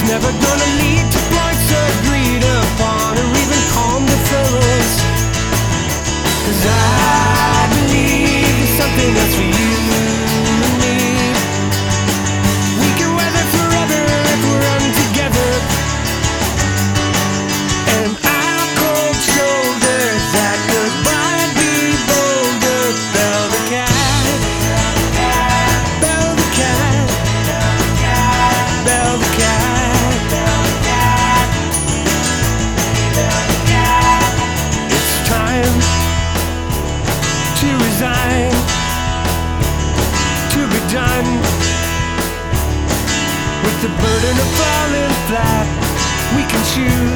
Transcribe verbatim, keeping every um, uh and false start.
never gonna lead to points agreed upon or even calm the furrows. 'Cause I believe there's something else for you and me. We can weather forever if we run together. And our cold shoulders that goodbye be bolder. Bell the cat, bell the cat, bell the cat. It's time to resign, to be done with the burden of falling flat. We can choose